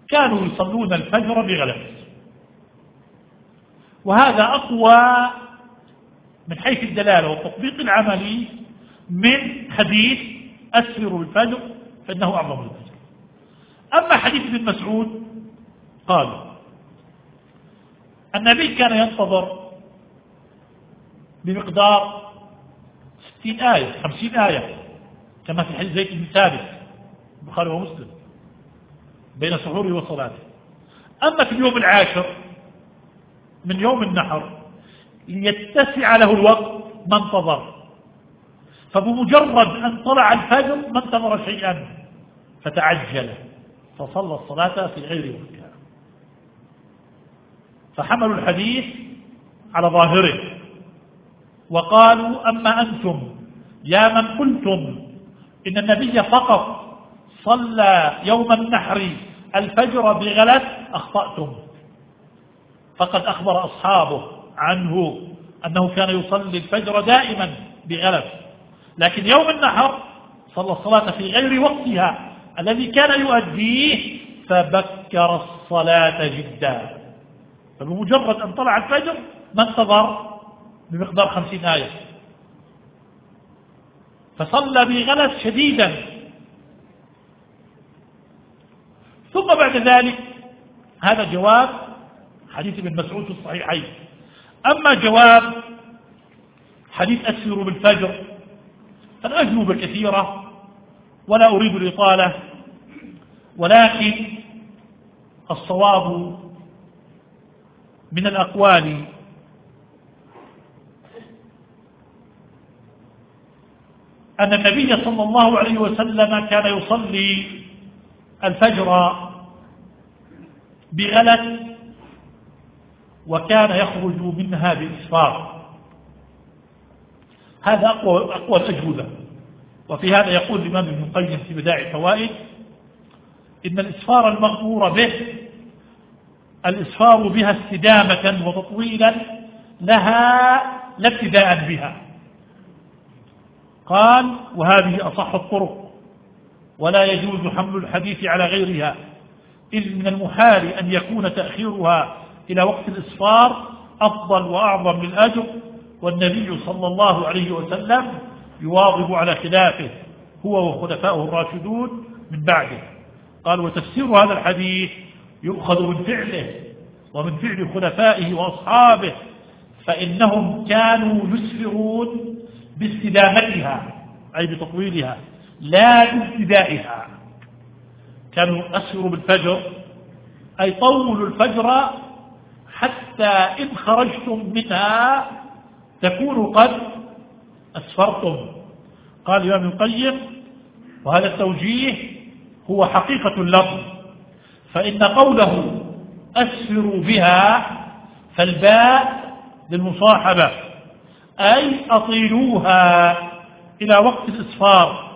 كانوا يصلون الفجر بغلس، وهذا أقوى من حيث الدلالة والتطبيق العملي من حديث أسفروا بالفجر فإنه أعظم الفجر. أما حديث ابن مسعود قال النبي كان ينتظر بمقدار 60 آية 50 آية كما في حديث زيد بن ثابت البخاري ومسلم بين سحوره وصلاته. أما في اليوم العاشر من يوم النحر ليتسع له الوقت ما انتظر، فبمجرد أن طلع الفجر ما انتظر شيئا فتعجل فصلى الصلاة في غير وقتها، فحملوا الحديث على ظاهره وقالوا أما أنتم يا من قلتم إن النبي فقط صلى يوم النحر الفجر بغلس أخطأتم، فقد أخبر أصحابه عنه أنه كان يصلي الفجر دائما بغلس، لكن يوم النحر صلى الصلاة في غير وقتها الذي كان يؤديه فبكر الصلاة جدا، فبمجرد أن طلع الفجر ما انتظر بمقدار 50 آية فصلى بغلس شديدا. ثم بعد ذلك هذا جواب حديث ابن مسعود في الصحيحين. أما جواب حديث أسفروا بالفجر فالأجوبة كثيرة ولا أريد الإطالة، ولكن الصواب من الأقوال أن النبي صلى الله عليه وسلم كان يصلي الفجر بغلس وكان يخرج منها بإسفار. هذا أقوى الأجوبة. وفي هذا يقول الإمام ابن القيم في بدائع الفوائد إن الإسفار المغمور به الإسفار بها استدامة وتطويلا لها لا ابتداء بها. قال وهذه أصح الطرق ولا يجوز حمل الحديث على غيرها، إذ من المحال أن يكون تأخيرها إلى وقت الإسفار أفضل وأعظم للأجر، والنبي صلى الله عليه وسلم يواظب على خلافه هو وخلفائه الراشدون من بعده. قال وتفسير هذا الحديث يؤخذ من فعله ومن فعل خلفائه وأصحابه، فإنهم كانوا يسفرون باستدامتها أي بتطويلها لا بابتدائها. كانوا يسفروا بالفجر أي طولوا الفجر حتى إن خرجتم منها تكونوا قد أسفرتم. قال الإمام القيم وهذا التوجيه هو حقيقة اللفظ، فإن قوله أسفروا بها فالباء للمصاحبة أي أطيلوها إلى وقت الإسفار.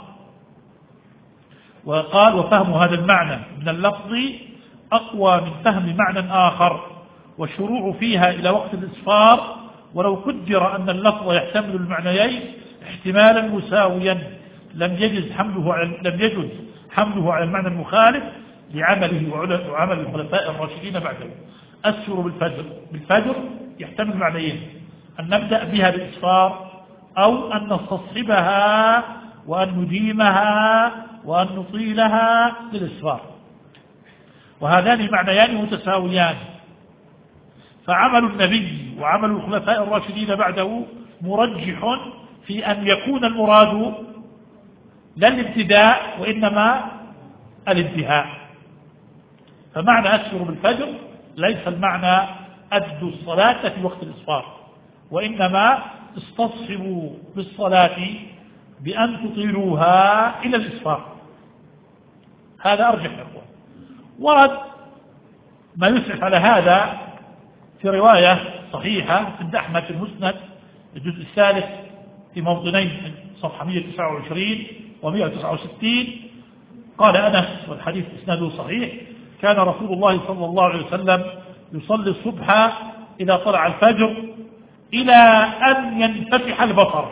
وقال وفهم هذا المعنى من اللفظ أقوى من فهم معنى آخر، والشروع فيها إلى وقت الإسفار ولو قدر أن اللفظ يحتمل المعنيين احتمالا مساويا لم يجز حمله على المعنى المخالف لعمله وعمل الخلفاء الراشدين بعده. أسفر بالفجر يحتمل معنيين، أن نبدأ بها بالإسفار أو أن نستصحبها وأن نديمها وأن نطيلها للإسفار، وهذان المعنيان متساويان. فعمل النبي وعمل الخلفاء الراشدين بعده مرجح في أن يكون المراد لا الابتداء وإنما الانتهاء. فمعنى أسفر بالفجر ليس المعنى أدوا الصلاة في وقت الإسفار، وإنما استصحبوا بالصلاة بأن تطيلوها إلى الإسفار. هذا أرجح يا أخوان. ورد ما يسعف على هذا في رواية صحيحة عند أحمد في المسند الجزء الثالث في موطنين صفحة 129 و169. قال أنس والحديث إسناده صحيح كان رسول الله صلى الله عليه وسلم يصلي الصبح إذا طلع الفجر إلى أن ينفتح البصر.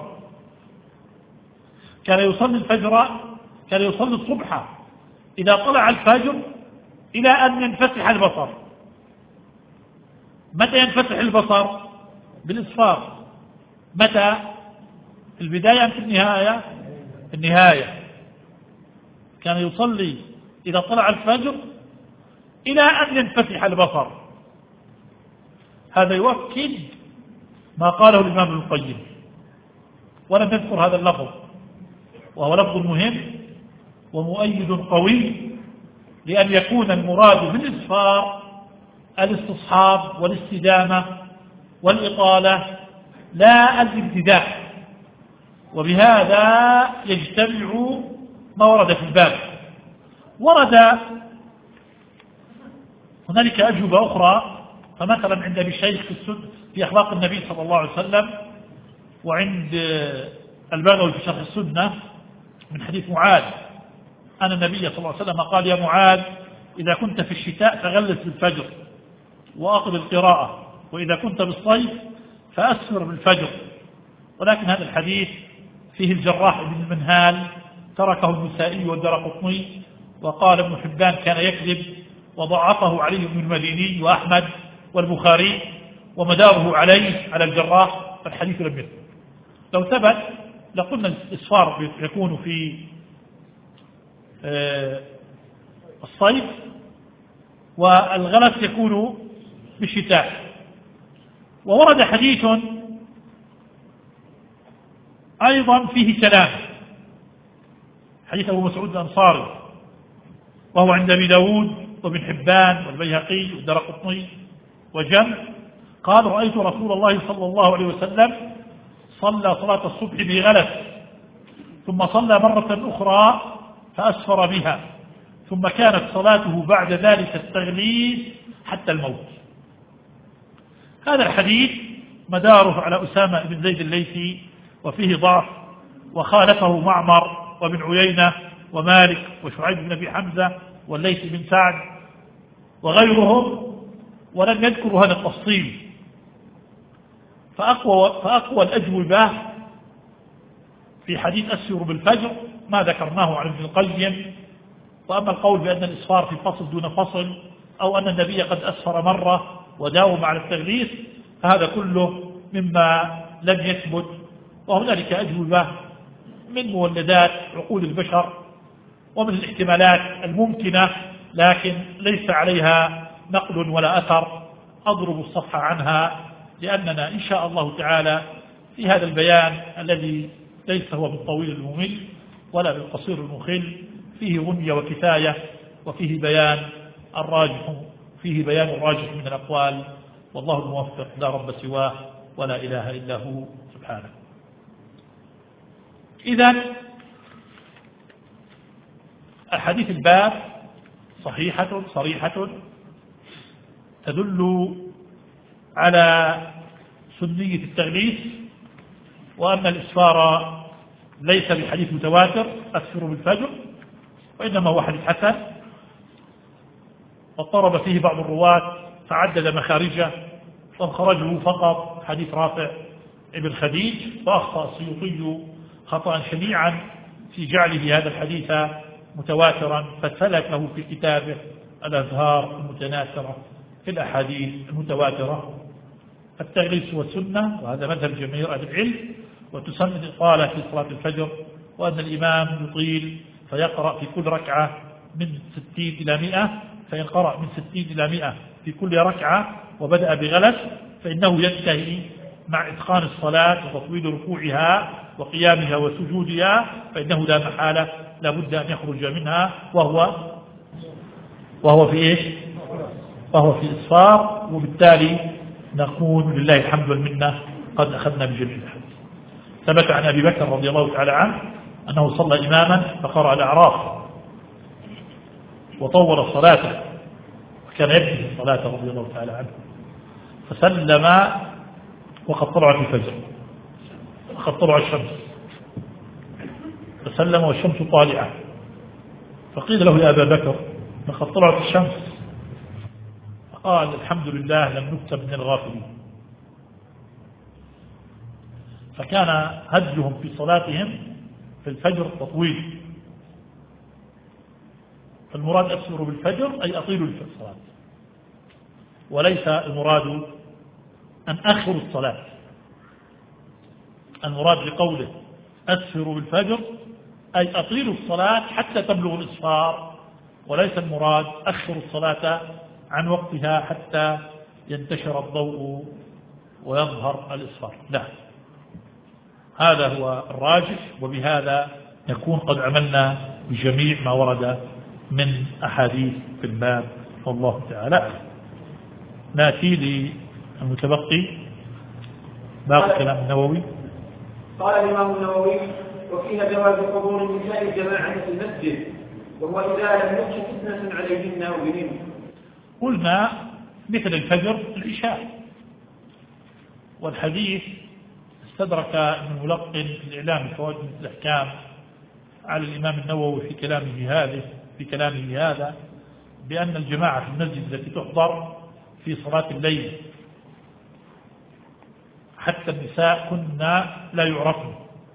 كان يصلي الصبح إذا طلع الفجر إلى أن ينفتح البصر. متى ينفتح البصر؟ بالإصفار. متى؟ في البداية أم في النهاية؟ في النهاية. كان يصلي إذا طلع الفجر إلى أن ينفتح البصر. هذا يؤكد ما قاله الإمام ابن القيم، ولم يذكر هذا اللفظ، وهو لفظ مهم ومؤيد قوي، لأن يكون المراد بالإسفار الاستصحاب والاستدامة والإطالة لا الابتداء. وبهذا يجتمع ما ورد في الباب. ورد هنالك أجوبة أخرى، فمثلا عند أبي شيخ في أخلاق النبي صلى الله عليه وسلم، وعند البغوي في شرح السنة من حديث معاذ أن النبي صلى الله عليه وسلم قال: يا معاذ، إذا كنت في الشتاء فغلس بالفجر وأقل القراءة، وإذا كنت بالصيف فأسفر بالفجر. ولكن هذا الحديث فيه الجراح بن المنهال، تركه النسائي والدرقطني، وقال ابن حبان كان يكذب، وضعفه علي بن المديني وأحمد والبخاري، ومداره على الجراح، فالحديث لم يثبت. لو ثبت لقلنا الإسفار يكون في الصيف، والغلس يكون بالشتاء. وورد حديث أيضا فيه كلام، حديث أبو مسعود الأنصاري، وهو عند أبي داود وابن حبان والبيهقي والدرقطني وجمع، قال: رأيت رسول الله صلى الله عليه وسلم صلى صلاة الصبح بغلس، ثم صلى مرة أخرى فأسفر بها، ثم كانت صلاته بعد ذلك التغليس حتى الموت. هذا الحديث مداره على أسامة بن زيد الليثي، وفيه ضعف، وخالفه معمر وابن عيينة ومالك وشعيب بن أبي حمزة والليث بن سعد وغيرهم، ولم يذكروا هذا التفصيل. فأقوى الأجوبة في حديث أسفر بالفجر ما ذكرناه عن ابن القيم. وأما القول بأن الإسفار في فصل دون فصل، أو أن النبي قد أسفر مرة وداوم على التغليس، فهذا كله مما لم يثبت. وهنالك أجوبة من مولدات عقول البشر ومن الاحتمالات الممكنة، لكن ليس عليها نقل ولا أثر أضرب الصفحة عنها، لأننا إن شاء الله تعالى في هذا البيان الذي ليس هو بالطويل الممل ولا بالقصير المخل، فيه غنية وكفاية، وفيه بيان الراجح من الأقوال، والله الموفق، لا رب سواه ولا إله إلا هو سبحانه. إذن أحاديث الباب صحيحة صريحة تدل على سنية التغليس، وأن الإسفار ليس بحديث متواتر أسفر بالفجر، وإنما هو حديث حسن، واضطرب فيه بعض الرواة فعدد مخارجه، وخرجه فقط حديث رافع ابن خديج، وأخطأ السيوطي خطأ شنيعا في جعله هذا الحديث متواترا، فسلك له في كتابه الأزهار المتناثرة في الأحاديث المتواترة. التغليس والسنة، وهذا مذهب جماهير أهل العلم، وتسن الإطالة في صلاة الفجر، وأن الإمام يطيل فيقرأ في كل ركعة من 60 إلى 100، فإن قرأ من 60 إلى 100 في كل ركعة وبدأ بغلس فإنه ينتهي مع إتقان الصلاة وتطويل ركوعها وقيامها وسجودها، فإنه لا محالة لا بد أن يخرج منها، وهو في إيش؟ وهو في إصفار. وبالتالي نكون لله الحمد والمنة قد أخذنا بجميع الحديث. ثبت عن أبي بكر رضي الله تعالى عنه أنه صلى إماما فقرأ الأعراف وطول صلاته، وكان يبكي الصلاة رضي الله تعالى عنه، فسلم وقد طلعت الفجر، وقد طلع الشمس، فسلم والشمس طالعة، فقيل له: يا أبا بكر لقد طلعت الشمس، فقال: الحمد لله لم نكتب من الغافلين. فكان هديهم في صلاتهم في الفجر تطويل، المراد أسفروا بالفجر أي أطيلوا الصلاة، وليس المراد أن أخروا الصلاة. المراد بقوله أسفروا بالفجر أي أطيلوا الصلاة حتى تبلغ الإسفار، وليس المراد أخروا الصلاة عن وقتها حتى ينتشر الضوء ويظهر الإسفار. لا، هذا هو الراجح، وبهذا نكون قد عملنا بجميع ما ورد من أحاديث في الباب، والله تعالى أعلم. نأتي للمتبقي باقي كلام النووي. قال الإمام النووي: وفيها جواز حضور النساء الجماعة في المسجد، وهو إذا لم يخش فتنة عليهن أو بهن. قلنا مثل الفجر العشاء، والحديث استدرك ابن الملقن في الإعلام بفوائد الأحكام على الإمام النووي في كلامه هذا بأن الجماعة في المسجد التي تحضر في صلاة الليل حتى النساء كنا لا يعرفن.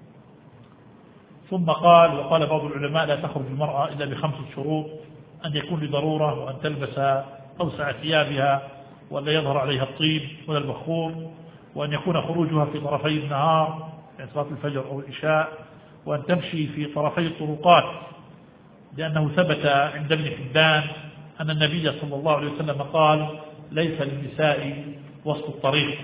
ثم وقال بعض العلماء: لا تخرج المرأة إلا ب5 شروط: أن يكون لضرورة، وأن تلبس أوسع ثيابها، وأن لا يظهر عليها الطيب ولا البخور، وأن يكون خروجها في طرفي النهار يعني صلاة الفجر أو العشاء، وأن تمشي في طرفي الطرقات، لأنه ثبت عند ابن حبان أن النبي صلى الله عليه وسلم قال: ليس للنساء وسط الطريق.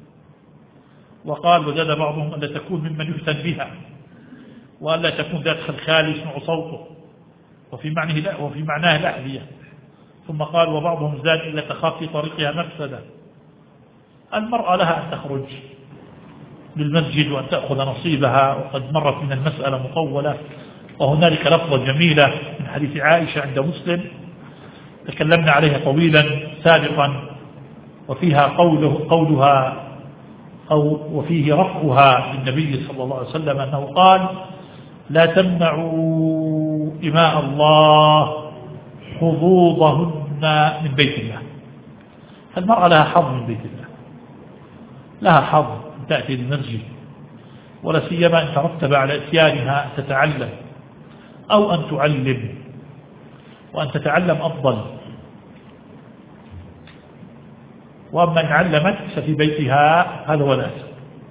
وقال وزاد بعضهم: أن لا تكون ممن يفتن بها، وأن لا تكون ذات خلخال يسمع صوته، وفي معناه الأحذية. ثم قال: وبعضهم زاد: إلا تخاف في طريقها مفسدة. المرأة لها أن تخرج للمسجد وأن تأخذ نصيبها، وقد مرت من المسألة مطولة، وهنالك لفظة جميلة من حديث عائشة عند مسلم تكلمنا عليها طويلا سابقا، وفيها قولها وفيه رفعها للنبي صلى الله عليه وسلم أنه قال: لا تمنعوا إماء الله حظوظهن من بيت الله. فالمرأة لها حظ من بيت الله، لها حظ أن تأتي للمسجد، ولا سيما أن ترتب على إتيانها أن تتعلم أو أن تعلم، وأن تتعلم أفضل. وأما إن علمت ففي بيتها هذا ولا أسر،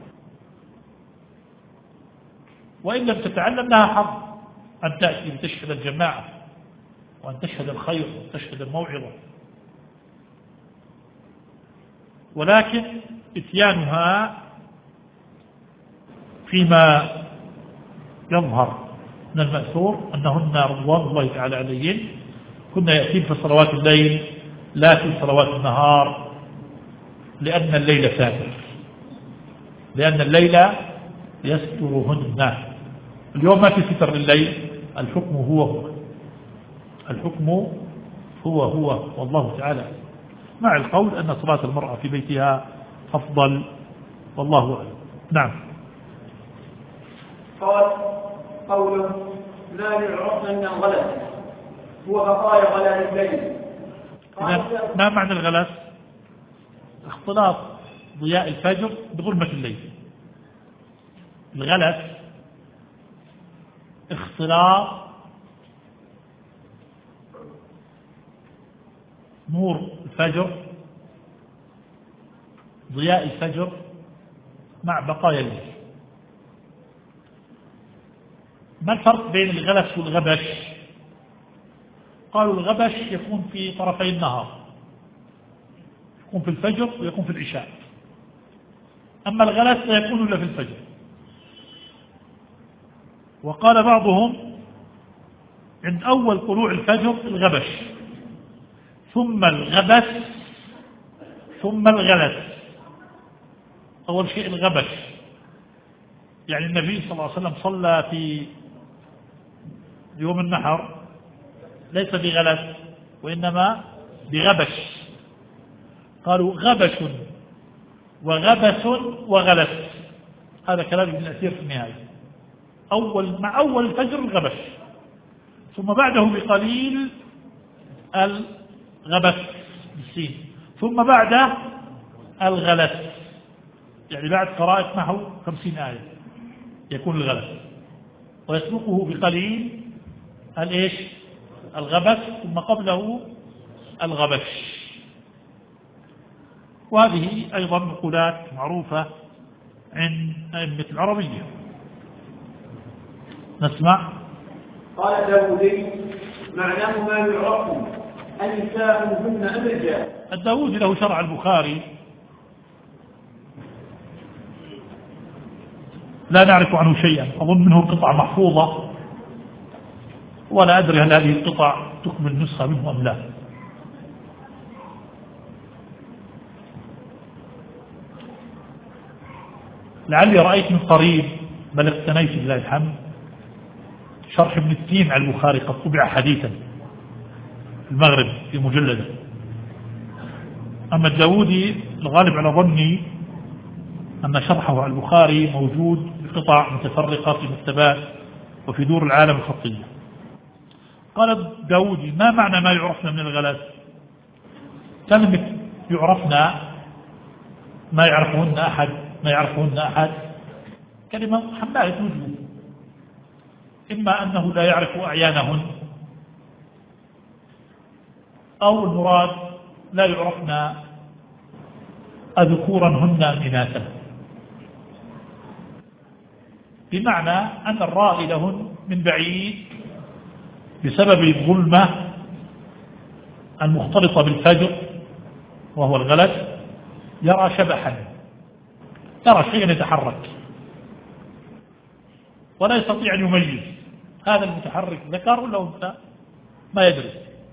وإن لم تتعلم لها حظ أن تأتي لتشهد الجماعة، وأن تشهد الخير، وأن تشهد الموعظة. ولكن إتيانها فيما يظهر من المأثور أنهن رضوان الله تعالى عليهن كنا يأتين في صلوات الليل لا في صلوات النهار، لأن الليل ساتر، لأن الليل يسترهن. اليوم ما في ستر لليل، الحكم هو والله تعالى، مع القول أن صلاة المرأة في بيتها أفضل، والله أعلم. نعم. قال: قوله لا يعرفن من الغلس هو بقايا غلال الليل. ما معنى الغلس؟ اختلاط ضياء الفجر بظلمة الليل. الغلس اختلاط نور الفجر، ضياء الفجر، مع بقايا الليل. ما الفرق بين الغلس والغبش؟ قالوا الغبش يكون في طرفي النهار، يكون في الفجر ويكون في العشاء، أما الغلس لا يكون إلا في الفجر. وقال بعضهم عند أول طلوع الفجر الغبش، ثم الغبس، ثم الغلس. أول شيء الغبش، يعني النبي صلى الله عليه وسلم صلى في يوم النحر ليس بغلس وإنما بغبش. قالوا غبش وغبس وغلس، هذا كلام ابن الأثير في النهاية. مع أول الفجر الغبش، ثم بعده بقليل الغبس بالسين، ثم بعده الغلس، يعني بعد قراءة نحو 50 آية يكون الغلس، ويسبقه بقليل الغبس ثم قبله الغبش. وهذه أيضا مقولات معروفة عند أئمة العربية. نسمع. قال داودي معناه ما يعرف النساء هن أم الرجال. الداودي له شرع البخاري لا نعرف عنه شيئا، أظن منه قطع محفوظة ولا أدري هل هذه القطع تكمل نسخة منه أم لا. لعلي رأيت من قريب بل اقتنيت بالله الحمد شرح ابن التين على البخاري قد طبع حديثا في المغرب في مجلده. أما الداودي الغالب على ظني أن شرحه على البخاري موجود بقطع متفرقة في مكتبات وفي دور العالم الخطية. قال الداودي ما معنى ما يعرفنا من الغلس؟ كلمة يعرفنا ما يعرفهن أحد كلمة حمالة وجوه، إما أنه لا يعرف أعيانهن أو المراد لا يعرفن أذكورا هن إناثا، بمعنى أن الرائي لهن من بعيد بسبب الظلمة المختلطة بالفجر وهو الغلس يرى شبحا، يرى شيئا يتحرك ولا يستطيع أن يميز هذا المتحرك ذكر ولا أنثى، ما يدري،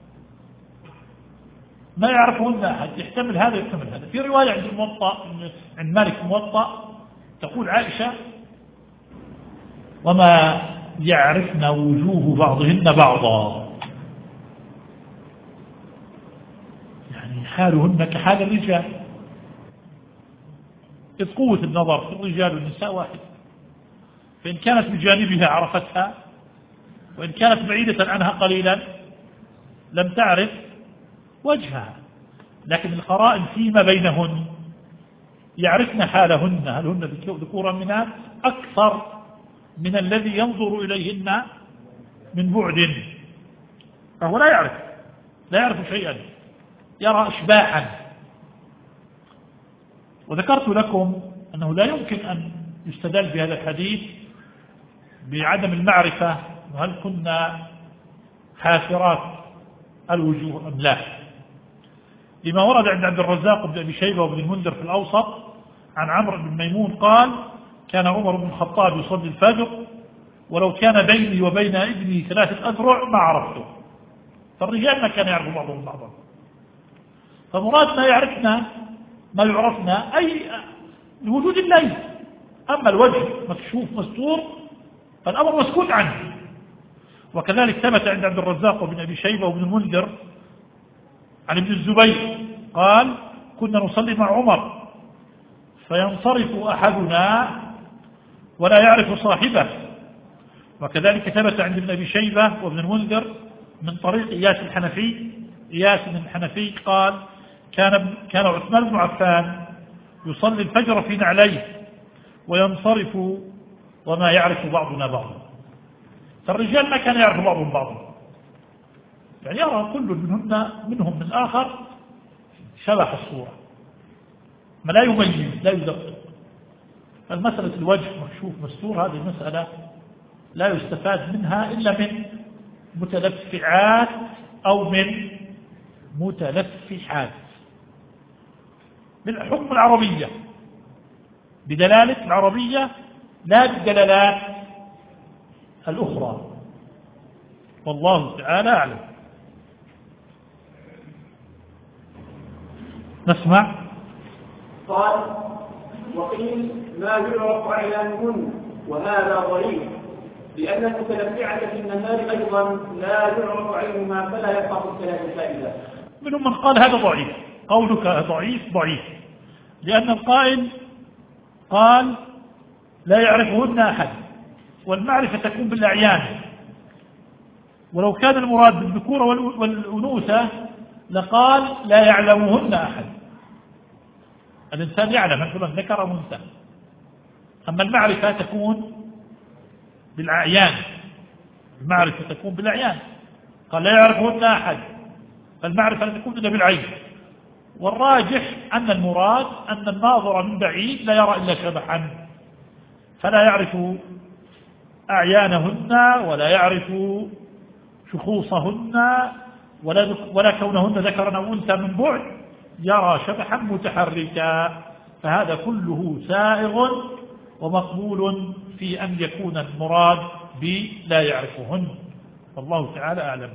ما يعرفهن أحد، يحتمل هذا يحتمل هذا. في رواية عند الموطأ عند مالك الموطأ تقول عائشة وما يعرفن وجوه بعضهن بعضا، يعني حالهن كحال الرجال، إذ قوة النظر في الرجال والنساء واحد، فإن كانت بجانبها عرفتها وإن كانت بعيدة عنها قليلا لم تعرف وجهها، لكن القرائن فيما بينهن يعرفن حالهن، هل هن ذكورا منها أكثر من الذي ينظر إليهن من بعد، فهو لا يعرف شيئا، يرى أشباحا. وذكرت لكم أنه لا يمكن أن يستدل بهذا الحديث بعدم المعرفة وهل كنا حافرات الوجوه أم لا، لما ورد عند عبد الرزاق بن أبي شيبة وابن المنذر في الأوسط عن عمرو بن ميمون قال كان عمر بن الخطاب يصلي الفجر ولو كان بيني وبين ابني 3 أذرع ما عرفته، فالرجال ما كان يعرف بعضهم بعضا، فمراد ما يعرفنا أي لوجود الليل، أما الوجه مكشوف مستور فالأمر مسكوت عنه. وكذلك ثبت عند عبد الرزاق وابن أبي شيبة وابن المنذر عن ابن الزبير قال كنا نصلي مع عمر فينصرف أحدنا ولا يعرف صاحبه. وكذلك ثبت عند ابن أبي شيبة وابن المنذر من طريق إياس بن الحنفي قال كان عثمان بن عفان يصلي الفجر في نعليه وينصرف وما يعرف بعضنا بعضا، فالرجال ما كان يعرف بعضهم بعضا، يعني يرى كل منهم من آخر شبح الصورة، ما لا يميز لا يدقق. المسألة الوجه مكشوف مستور هذه المسألة لا يستفاد منها إلا من متلفعات أو من متلفحات بالحكم العربية، بدلالة العربية لا بالدلالات الأخرى، والله تعالى أعلم. نسمع. قال وقيل ما يعرف أعلامهن وهذا ضعيف، لأن المتلفعة في النهار أيضا لا يعرف عينها فلا يبقى في الكلام فائدة. منهم من قال هذا ضعيف، قولك ضعيف، لأن القائل قال لا يعرفهن أحد، والمعرفة تكون بالأعيان، ولو كان المراد بالذكورة والأنوثة لقال لا يعلمهن أحد. الإنسان يعلم هل فلان ذكر أو أنثى، أما المعرفة تكون بالأعيان، المعرفة تكون بالأعيان، قال لا يعرفهن أحد، فالمعرفة لا تكون إلا بالعين. والراجح أن المراد أن الناظر من بعيد لا يرى إلا شبحا، فلا يعرف أعيانهن ولا يعرف شخوصهن ولا كونهن ذكرا أو أنثى من بعد، يرى شبحا متحركا، فهذا كله سائغ ومقبول في أن يكون المراد بلا يعرفهن، والله تعالى أعلم.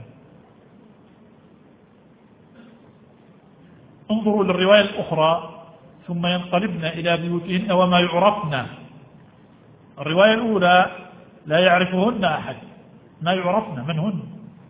انظروا للرواية الأخرى: ثم ينقلبن إلى بيوتهن وما يعرفن. الرواية الأولى لا يعرفهن أحد، ما يعرفن من هن،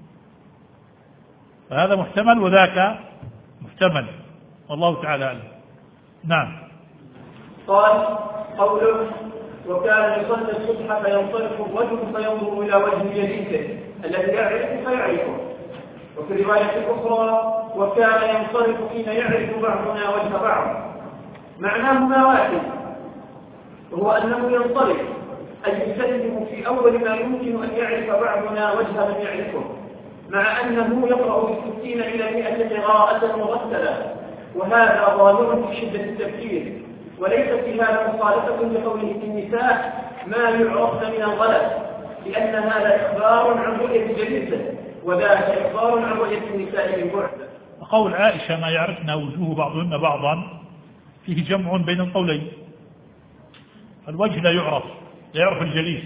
فهذا محتمل وذاك محتمل، والله تعالى أعلم. نعم. قال: قوله: وكان يصلي الصبح فينصرف الرجل فينظر إلى وجه جليسه الذي يعرفه فيعرفه. وفي الرواية الأخرى: وكان ينصرف حين يعرف بعضنا وجه بعض. معناهما واحد، وهو أنه ينصرف أي يسلم في أول ما يمكن أن يعرف بعضنا وجه من يعرفه، مع أنه يقرأ ب60 إلى 100 قراءة مرتلة، وهذا ظاهر في شدة التفكير، وليس في هذا مخالفة لقوله في النساء ما يعرفن من الغلط، لأن هذا إخبار عن رؤية جليسه، وذاك إخبار عن رؤية النساء من بعد. وقول عائشة ما يعرفن وجوه بعضهن بعضا فيه جمع بين القولين. الوجه لا يعرف الجليس،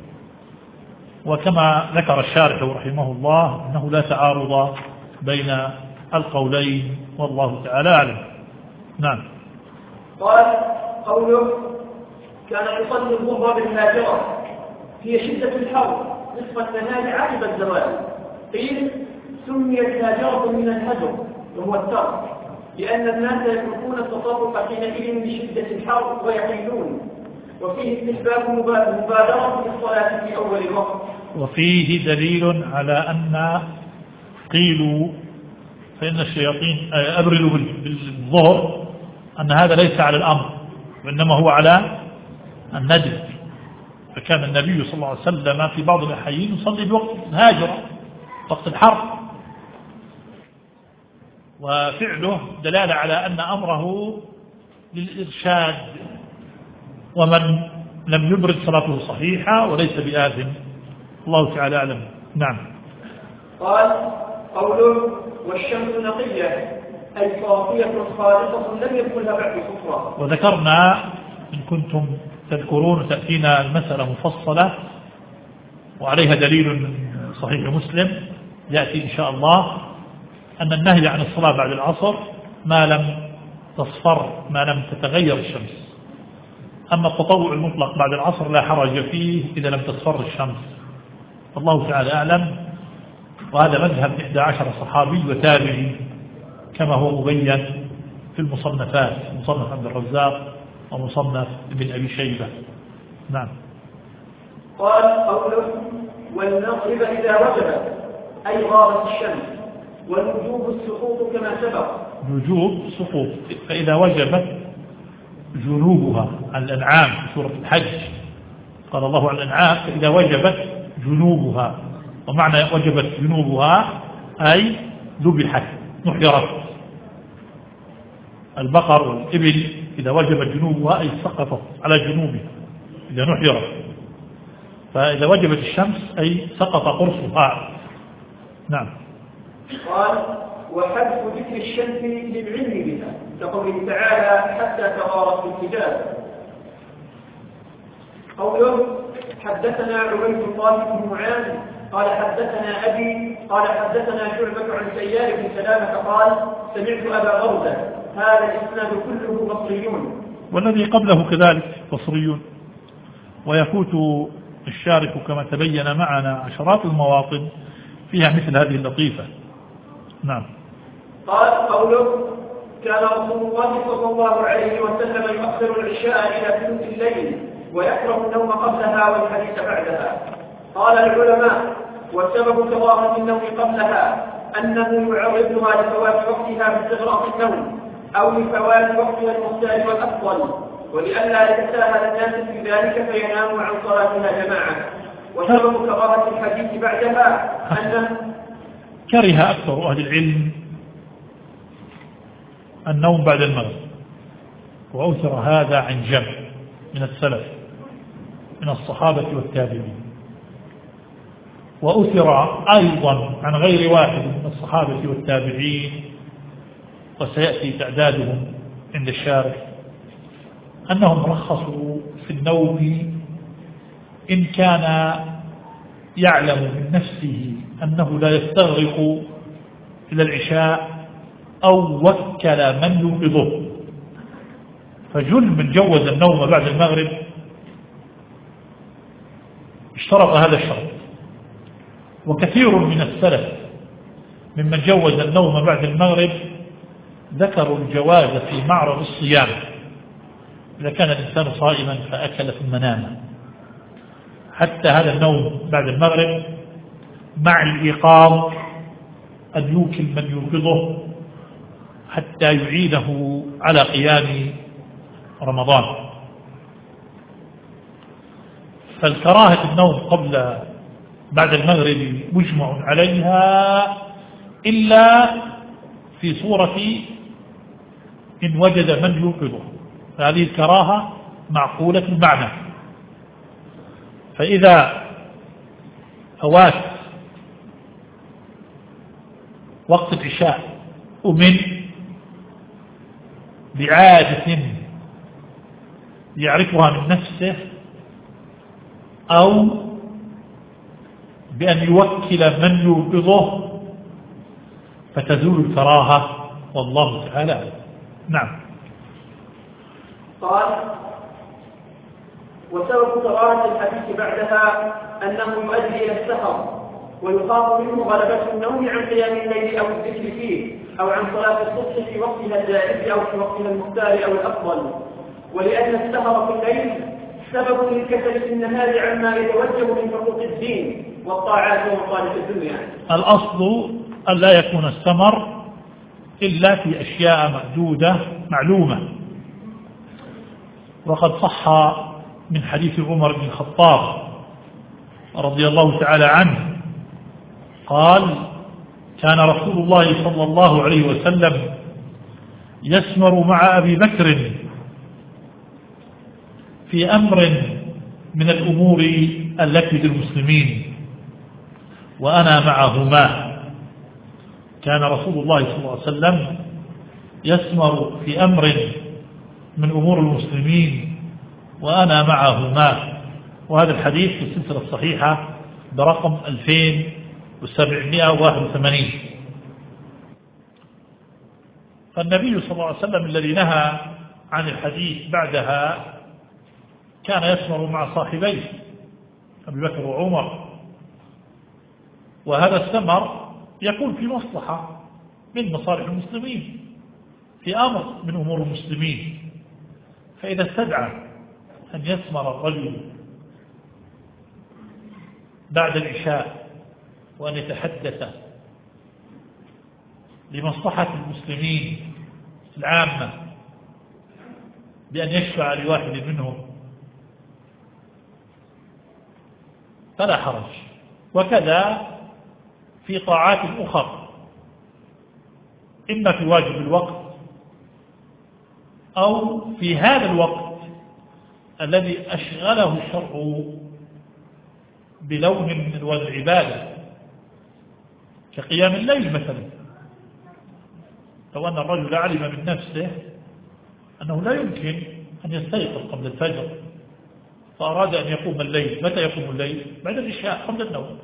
وكما ذكر الشارح رحمه الله أنه لا تعارض بين القولين، والله تعالى أعلم. نعم. قال: قوله: كان يصلي الظهر بالهاجرة، هي شدة الحر نصف النهار عقب الزوال. قيل: سميت هاجرة من الهجر وهو الترك، لأن الناس يتركون التطرق حينئذ لشدة الحر ويقيلون. وفيه استحباب مبادرة الصلاة في أول الوقت. وفيه دليل على أن قيلوا فإن الشياطين أبردوا بالظهر، أن هذا ليس على الأمر وإنما هو على الندب. فكان النبي صلى الله عليه وسلم في بعض الأحيان يصلي بوقت الهاجرة، وقت الحر، وفعله دلالة على أن أمره للإرشاد، ومن لم يبرد صلاته صحيحة وليس بآثم، الله تعالى أعلم. نعم. قال: قوله: والشمس نقية أي صافية خالصة لم يدخلها بعد صفرة. وذكرنا إن كنتم تذكرون تأتينا المسألة مفصلة وعليها دليل صحيح مسلم يأتي إن شاء الله، أن النهي عن الصلاة بعد العصر ما لم تصفر، ما لم تتغير الشمس. أما التطوع المطلق بعد العصر لا حرج فيه إذا لم تصفر الشمس، والله تعالى أعلم. وهذا مذهب 11 صحابي وتابعي كما هو مبين في المصنفات، مصنف عبد الرزاق ومصنف ابن أبي شيبة. نعم. قال: قوله: والمغرب إذا وجبت أي غابت الشمس، والوجوب السقوط كما سبق. وجوب سقوط، فإذا وجبت جنوبها عن الأنعام في سورة الحج قال الله عن الأنعام فإذا وجبت جنوبها، ومعنى وجبت جنوبها أي ذبحت نحرت. البقر والإبل إذا وجبت جنوبها أي سقطت على جنوبها إذا نحرت، فإذا وجبت الشمس أي سقط قرصها. نعم. قال: وحذف ذكر الشمس للعلم بها كقوله تعالى حتى تغارت الحجاب. قوله: حدثنا عبيد الله بن معاذ قال حدثنا أبي قال حدثنا شعبة عن سيار بن سلامة قال سمعت أبا برزة. هذا الإسناد كله بصريون، والذي قبله كذلك بصريون. ويفوت الشارح كما تبين معنا عشرات المواطن فيها مثل هذه اللطيفة. نعم. قال: قوله: كان رسول الله صلى الله عليه وسلم يؤخر العشاء إلى ثلث الليل ويكره النوم قبلها والحديث بعدها. قال العلماء: وسبب كراهة النوم قبلها أنه يعرضها لفوات وقتها باستغراق النوم أو لفوات وقتها المختار والأفضل، ولئلا يتساهل الناس في ذلك فيناموا عن صلاتها جماعة. وسبب كراهة الحديث بعدها أنه كره أكثر أهل العلم النوم بعد المغرب، وأوثر هذا عن جمع من السلف من الصحابة والتابعين، وأثر أيضا عن غير واحد من الصحابة والتابعين، وسيأتي تعدادهم عند الشارح، أنهم رخصوا في النوم إن كان يعلم من نفسه أنه لا يستغرق إلى العشاء أو وكل من يوقظه. فجل من جوز النوم بعد المغرب اشترط هذا الشرط، وكثير من السلف ممن جوز النوم بعد المغرب ذكروا الجواز في معرض الصيام، إذا كان الإنسان صائما فأكل ثم نام، حتى هذا النوم بعد المغرب مع الإيقاظ أن يوكل من يوقظه حتى يعيده على قيام رمضان. فالكراهة النوم بعد المغرب مجمع عليها إلا في صورة إن وجد من يوقظه، فهذه الكراهة معقولة المعنى. فإذا فوات وقت العشاء أمن بعادة يعرفها من نفسه أو بأن يوكل من يوقظه فتزول الكراهة، والله تعالى أعلم. نعم. قال: وسبب كراهة الحديث بعدها أنه يؤدي إلى السهر، ويخاف منه غلبة النوم عن قيام الليل أو الذكر فيه، أو عن صلاة الصبح في وقتها الجائز أو في وقتها المختار أو الأفضل، ولأن السهر في الليل سبب للكسل في النهار عما يتوجه من حقوق الدين والطاعات ومصالح الدنيا. الأصل أن لا يكون السمر إلا في أشياء محدودة معلومة، وقد صح من حديث عمر بن الخطاب رضي الله تعالى عنه قال: كان رسول الله صلى الله عليه وسلم يسمر مع أبي بكر في أمر من الأمور التي للمسلمين وأنا معهما. كان رسول الله صلى الله عليه وسلم يسمر في أمر من أمور المسلمين وأنا معهما. وهذا الحديث في السلسلة الصحيحة برقم 2781. فالنبي صلى الله عليه وسلم الذي نهى عن الحديث بعدها كان يسمر مع صاحبيه أبي بكر وعمر، وهذا السمر يكون في مصلحة من مصالح المسلمين، في أمر من أمور المسلمين. فإذا استدعى أن يسمر الرجل بعد العشاء وأن يتحدث لمصلحة المسلمين العامة بأن يشفع لواحد منهم فلا حرج. وكذا في طاعات أخرى، إما في واجب الوقت أو في هذا الوقت الذي أشغله الشرع بلون من ألوان العبادة كقيام الليل مثلا. لو أن الرجل علم من نفسه أنه لا يمكن أن يستيقظ قبل الفجر فأراد أن يقوم الليل، متى يقوم الليل؟ بعد العشاء قبل النوم.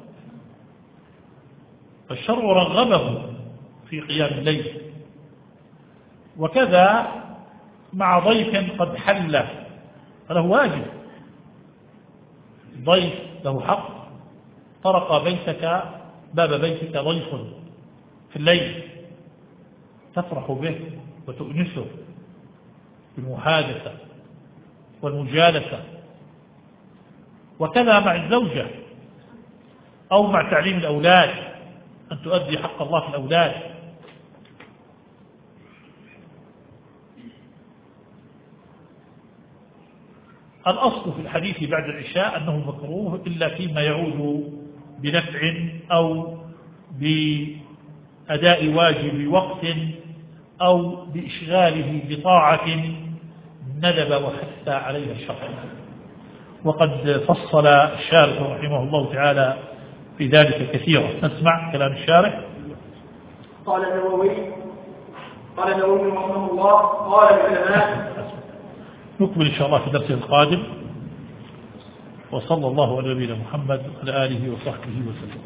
فالشرع رغبه في قيام الليل. وكذا مع ضيف قد حل فله واجب. ضيف له حق، طرق بيتك باب بيتك ضيف في الليل، تفرح به وتؤنسه بالمحادثة والمجالسة. وكذا مع الزوجة أو مع تعليم الأولاد، أن تؤدي حق الله في الأولاد. الأصل في الحديث بعد العشاء أنه مكروه إلا فيما يعود بنفع أو أداء واجب وقت أو بإشغاله بطاعة ندب وحث عليها الشرع. وقد فصل الشارح رحمه الله تعالى في ذلك كثيرا. نسمع كلام الشارح. قال النووي رحمه الله قال العلماء. نكمل إن شاء الله في درسه القادم. وصلى الله على نبينا محمد وعلى آله وصحبه وسلم.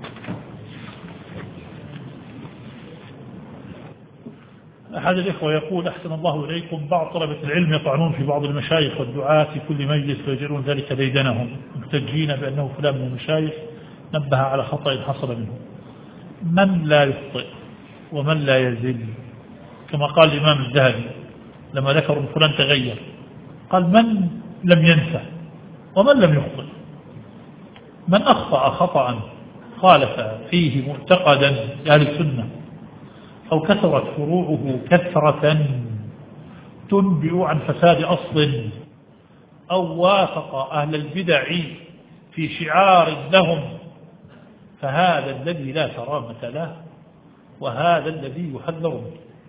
أحد الإخوة يقول: أحسن الله إليكم، بعض طلبة العلم يطعنون في بعض المشايخ والدعاة في كل مجلس ويجعلون ذلك ديدنهم، محتجين بأنه فلان من المشايخ نبه على خطأ حصل منه. من لا يخطئ ومن لا يزل، كما قال الإمام الذهبي لما ذكر أن فلان تغير، قال: من لم ينسى ومن لم يخطئ. من أخطأ خطأ خالف فيه معتقدا لأهل السنة أو كثرت فروعه كثرة تنبئ عن فساد أصل، أو وافق أهل البدع في شعار لهم، فهذا الذي لا كرامة له، وهذا الذي يحذر منه.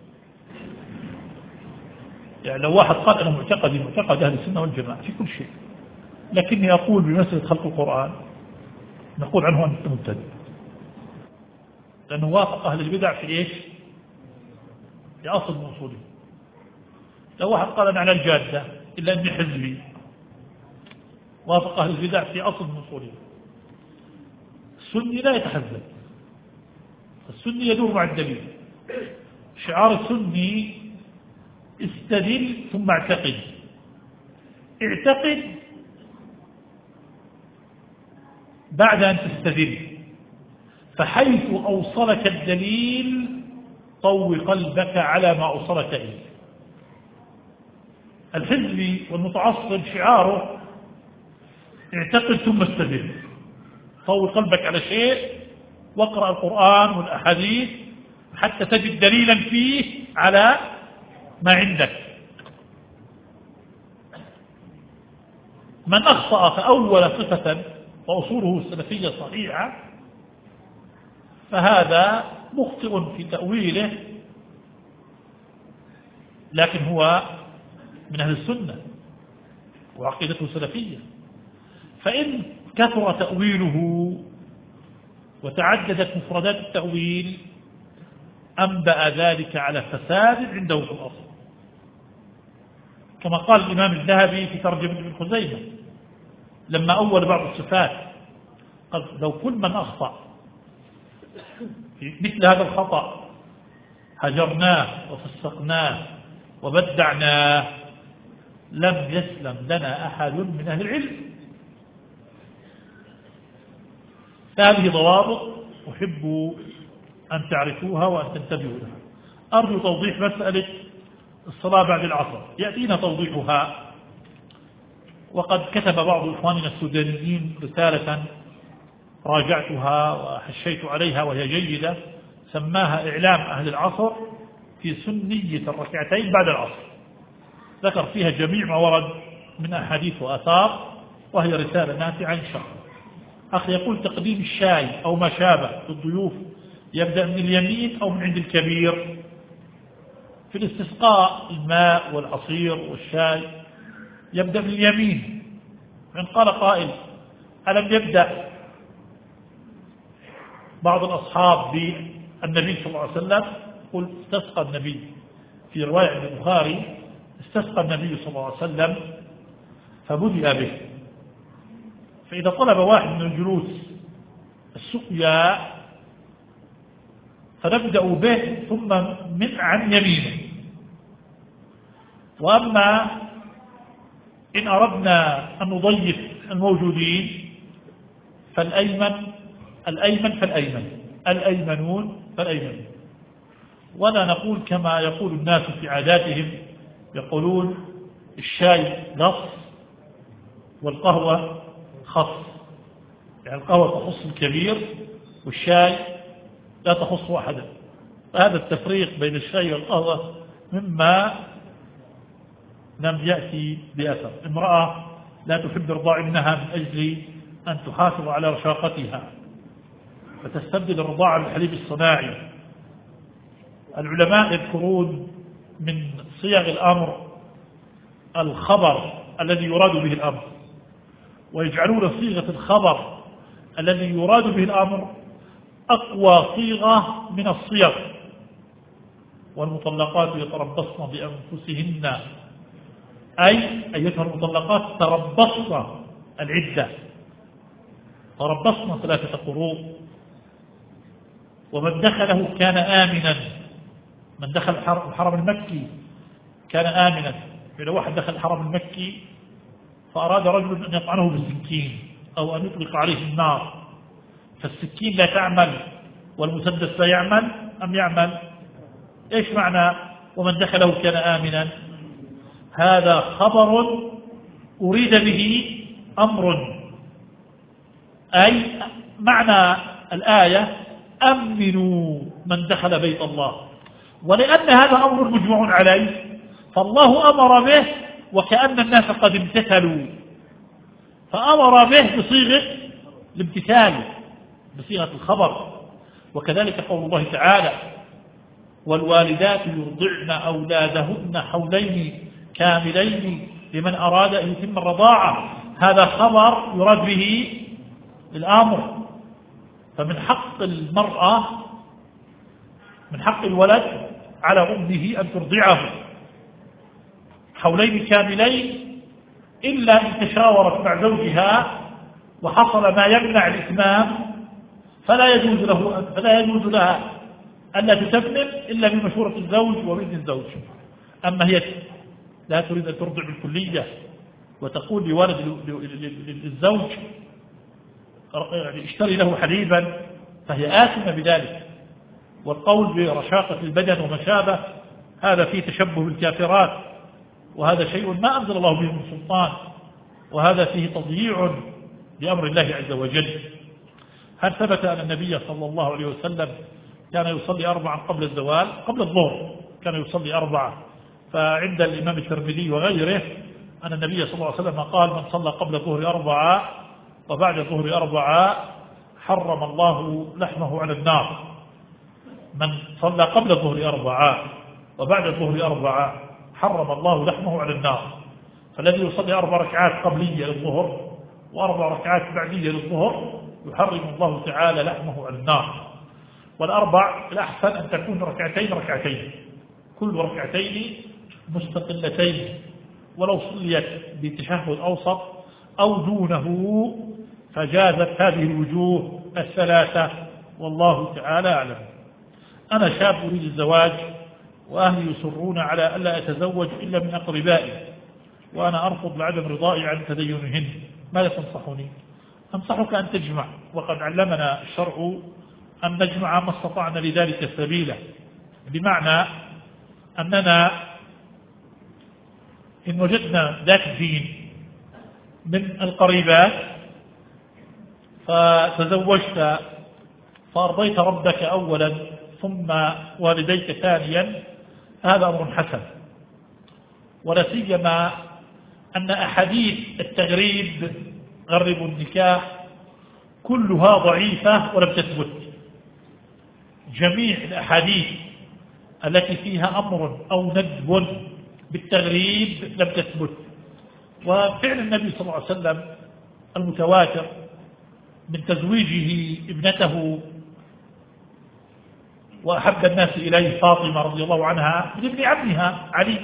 يعني لو واحد قال: أنا معتقد أهل السنة والجماعة في كل شيء، لكني أقول بمسألة خلق القرآن، نقول عنه أنت مبتدع، لأنه وافق أهل البدع في إيش؟ في أصل من أصوله. لو واحد قال: أنا على الجادة إلا أني حزبي، وافق أهل البدع في أصل من أصوله. السني لا يتحزب، السني يدور مع الدليل. شعار السني: استدل ثم اعتقد. اعتقد بعد أن تستدل، فحيث أوصلك الدليل طو قلبك على ما أوصلك إليه. الحزبي والمتعصب شعاره: اعتقد ثم استدل. طو قلبك على شيء واقرأ القرآن والأحاديث حتى تجد دليلا فيه على ما عندك. من أخطأ فأول صفة وأصوله السلفية صحيحة فهذا مخطئ في تأويله، لكن هو من أهل السنة وعقيدته سلفية. فإن كثر تأويله وتعددت مفردات التأويل أنبأ ذلك على فساد عنده في الأصل، كما قال الإمام الذهبي في ترجمة ابن خزيمة لما أول بعض الصفات، قال: لو كل من أخطأ في مثل هذا الخطأ هجرناه وفسقناه وبدعناه لم يسلم لنا أحد من أهل العلم. هذه ضوابط أحب أن تعرفوها وأن تنتبهوا لها. أرجو توضيح مسألة الصلاة بعد العصر، يأتينا توضيحها. وقد كتب بعض إخواننا السودانيين رسالة راجعتها وحشيت عليها وهي جيدة، سماها إعلام أهل العصر في سنية الركعتين بعد العصر، ذكر فيها جميع ما ورد من أحاديث وآثار، وهي رسالة نافعة إن شاء الله. أخي يقول: تقديم الشاي أو ما شابه للضيوف يبدأ من اليمين أو من عند الكبير؟ في الاستسقاء الماء والعصير والشاي يبدأ من اليمين. فإن قال قائل: ألم يبدأ بعض الأصحاب بالنبي صلى الله عليه وسلم؟ قل: استسقى النبي، في رواية عند البخاري: استسقى النبي صلى الله عليه وسلم فبدأ به. فإذا طلب واحد من الجلوس السقيا فنبدأ به ثم من عن يمينه. وأما إن أردنا أن نضيف الموجودين الأيمنون فالأيمنون، ولا نقول كما يقول الناس في عاداتهم، يقولون الشاي نص والقهوة خص، يعني القهوة تخص الكبير والشاي لا تخص واحدا. فهذا التفريق بين الشاي والقهوة مما لم يأتي بأثر. امرأة لا تحب رضاع ابنها من أجل أن تحافظ على رشاقتها فتستبدل الرضاعة بالحليب الصناعي، العلماء يذكرون من صيغ الأمر الخبر الذي يراد به الأمر، ويجعلون صيغة الخبر الذي يراد به الأمر أقوى صيغة من الصيغ. والمطلقات يتربصن بأنفسهن، أي أيتها المطلقات تربصن العدة، تربصن 3 قروء. ومن دخله كان آمنا، من دخل الحرم المكي كان آمنا. إذا واحد دخل الحرم المكي فأراد رجل أن يطعنه بالسكين أو أن يطلق عليه النار، فالسكين لا تعمل والمسدس لا يعمل أم يعمل؟ إيش معنى ومن دخله كان آمنا؟ هذا خبر أريد به أمر، أي معنى الآية أمنوا من دخل بيت الله. ولأن هذا أمر مجمع عليه فالله أمر به وكأن الناس قد امتثلوا، فأمر به بصيغة الامتثال، بصيغة الخبر. وكذلك قول الله تعالى: والوالدات يرضعن أولادهن حولين كاملين لمن أراد أن يتم الرضاعة. هذا خبر يراد به الأمر. فمن حق المرأة، من حق الولد على أمه أن ترضعه حولين كاملين، إلا إن تشاورت مع زوجها وحصل ما يمنع الإتمام فلا يجوز لها ألا تتمم إلا بمشورة الزوج وبإذن الزوج. أما هي لا تريد أن ترضع بالكلية وتقول لولد للزوج اشتري له حليبا، فهي آثمة بذلك. والقول برشاقة البدن وما شابه هذا فيه تشبه بالكافرات، وهذا شيء ما أنزل الله به من سلطان، وهذا فيه تضييع لأمر الله عز وجل. هل ثبت أن النبي صلى الله عليه وسلم كان يصلي 4 قبل الزوال؟ قبل الظهر كان يصلي 4. فعند الإمام الترمذي وغيره أن النبي صلى الله عليه وسلم قال: من صلى قبل الظهر 4 وبعد الظهر 4 حرم الله لحمه على النار. من صلى قبل الظهر 4 وبعد الظهر 4 حرم الله لحمه على النار. فالذي يصلي 4 ركعات قبلية للظهر و4 ركعات بعدية للظهر يحرم الله تعالى لحمه على النار. والأربع الأحسن أن تكون ركعتين، كل ركعتين مستقلتين، ولو صليت بتشهد أوسط أو دونه فجازت هذه الوجوه الثلاثة، والله تعالى أعلم. أنا شاب أريد الزواج وأهلي يصرون على ألا أتزوج إلا من أقربائي، وأنا أرفض لعدم رضائي عن تدينهن، ماذا تنصحني؟ أنصحك أن تجمع، وقد علمنا الشرع أن نجمع ما استطعنا لذلك سبيلا، بمعنى أننا إن وجدنا ذات الدين من القريبات فتزوجت فأرضيت ربك أولا ثم والديك ثانيا، هذا أمر حسن. ولا سيما أن أحاديث التغريب غربوا النكاح كلها ضعيفة ولم تثبت. جميع الأحاديث التي فيها أمر أو ندب بالتغريب لم تثبت. وفعل النبي صلى الله عليه وسلم المتواتر من تزويجه ابنته وأحب الناس إليه فاطمة رضي الله عنها من ابن عمها علي.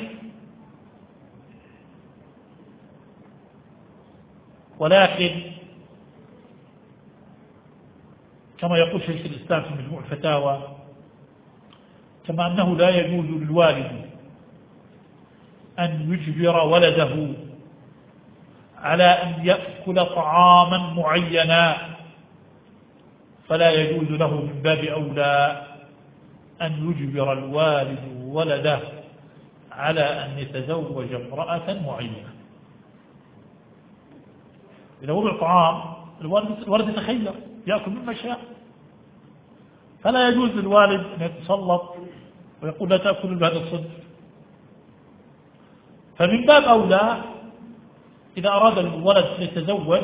ولكن كما يقول شيخ الإسلام في مجموع الفتاوى، كما أنه لا يجوز للوالد أن يجبر ولده على أن يأكل طعاما معينا، فلا يجوز له من باب أولى أن يجبر الوالد ولده على أن يتزوج امرأة معينة. إذا وضع طعام الولد يتخير يأكل مما شاء، فلا يجوز للوالد أن يتسلط ويقول لا تأكل بهذا الصنف. فمن باب أولى إذا أراد الولد أن يتزوج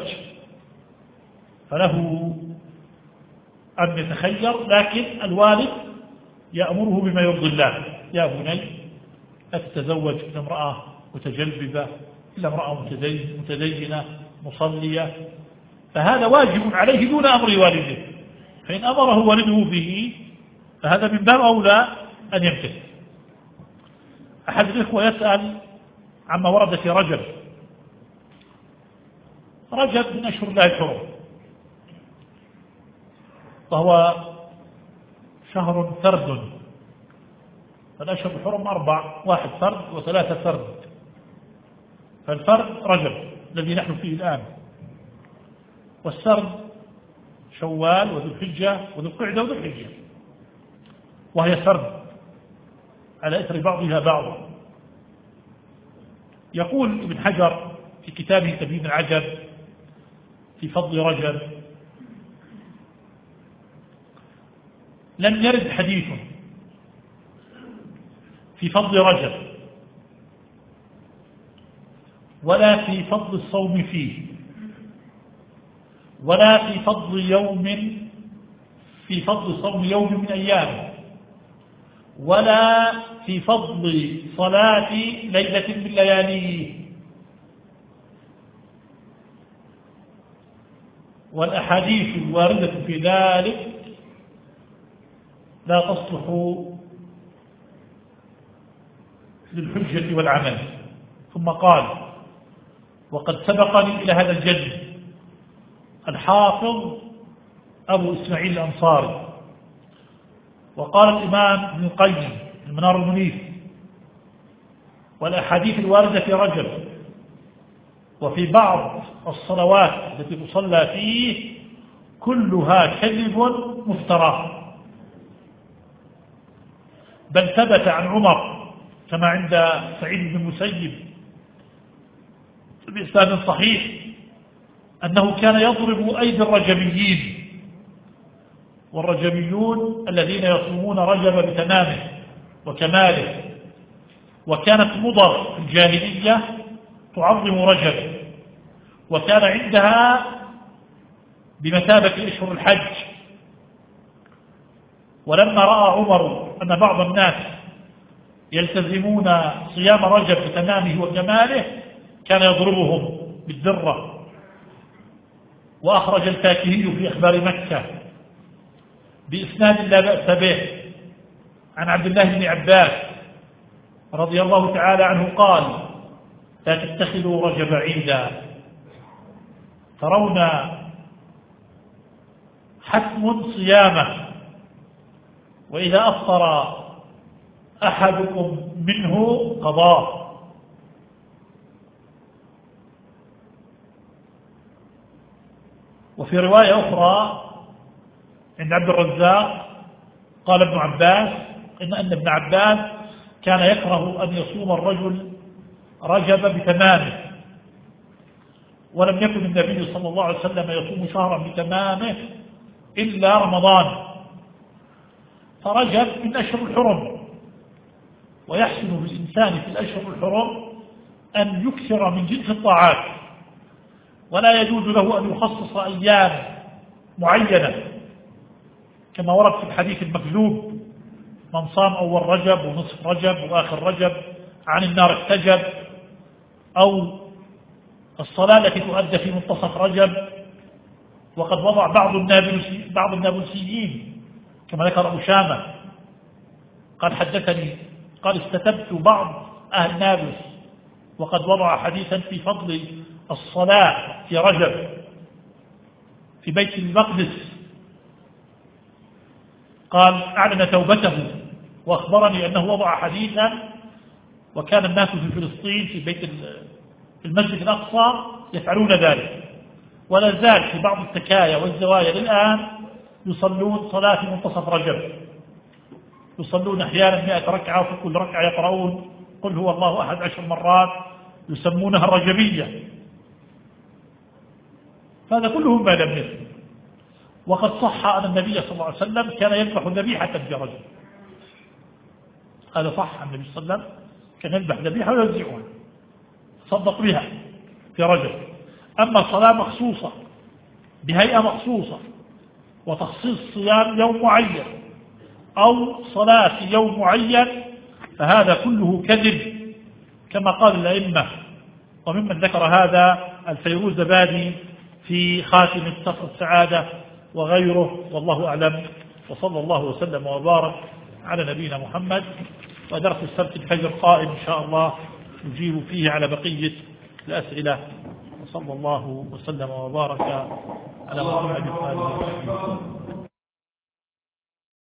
فله أن يتخير، لكن الوالد يأمره بما يرضي الله: يا بني لا تتزوج من امرأة متجلببة إلا امرأة متدينة مصلية. فهذا واجب عليه دون أمر والده، فإن أمره والده به فهذا من باب أولى أن يمتثل. أحد الإخوة يسأل عما ورد في رجب. رجب من أشهر الله الحرم، وهو شهر فرد، فالأشهر الحرم 4: 1 فرد و3 فرد، فالفرد رجب الذي نحن فيه الآن، والسرد شوال وذو الحجة وذو القعدة وذو الحجة، وهي سرد على إثر بعضها بعضا. يقول ابن حجر في كتابه تبيين العجب في فضل رجب: لم يرد حديث في فضل رجب ولا في فضل الصوم فيه ولا في فضل صوم يوم من أيامه ولا في فضل صلاة ليلة من لياليه، والأحاديث الواردة في ذلك لا تصلح للحجة والعمل. ثم قال: وقد سبقني إلى هذا الجد الحافظ أبو إسماعيل الأنصاري. وقال الإمام ابن القيم المنار المنيف: والأحاديث الواردة في رجب وفي بعض الصلوات التي تصلى فيه كلها كذب مفترى، بل ثبت عن عمر كما عند سعيد بن المسيب بإسناد صحيح أنه كان يضرب أيدي الرجبيين، والرجبيون الذين يصومون رجب بتمامه وكماله. وكانت مضر في الجاهلية تعظم رجب، وكان عندها بمثابة أشهر الحج. ولما رأى عمر أن بعض الناس يلتزمون صيام رجب بتمامه وكماله كان يضربهم بالذرة. وأخرج الفاكهي في أخبار مكة بإسناد لا بأس به عن عبد الله بن عباس رضي الله تعالى عنه قال: لا تتخذوا رجب عيدا، ترون حتم صيامه، وإذا أفطر أحدكم منه قضاه. وفي رواية أخرى عند عبد الرزاق قال ابن عباس إن ابن عباس كان يكره أن يصوم الرجل رجب بتمامه، ولم يكن النبي صلى الله عليه وسلم يصوم شهرا بتمامه إلا رمضان. فرجب من أشهر الحرم، ويحسن بالإنسان في الأشهر الحرم أن يكثر من جنس الطاعات، ولا يجوز له أن يخصص أيام معينة كما ورد في الحديث المكذوب: من صام أول رجب ونصف رجب وآخر رجب عن النار احتجب، أو الصلاة التي تؤدى في منتصف رجب. وقد وضع بعض النابلسيين كما ذكر أسامة قال حدثني قال: استتبت بعض أهل نابلس وقد وضع حديثا في فضل الصلاة في رجب في بيت المقدس. قال: أعلن توبته وأخبرني أنه وضع حديثا، وكان الناس في فلسطين في بيت المسجد الأقصى يفعلون ذلك، ولا زال في بعض التكايا والزوايا للآن يصلون صلاة في منتصف رجب، يصلون أحيانا 100 ركعة، وفي كل ركعة يقرؤون قل هو الله أحد 10 مرات، يسمونها الرجبية. فهذا كله ما لم يثبت. وقد صح أن النبي صلى الله عليه وسلم كان يذبح ذبيحة في رجب، هذا صح عن النبي صلى الله عليه وسلم كان يذبح ذبيحة ويوزعها صدق بها في رجب. أما صلاة مخصوصة بهيئة مخصوصة وتخصيص صيام يوم معين أو صلاة في يوم معين فهذا كله كذب كما قال الأئمة. وممن ذكر هذا الفيروزبادي في خاتم صفر السعادة وغيره، والله أعلم. وصلى الله وسلم وبارك على نبينا محمد. ودرس السبت الفجر قائم إن شاء الله نجيب فيه على بقية الأسئلة. وصلى الله وسلم وبارك على محمد وآله وصحبه.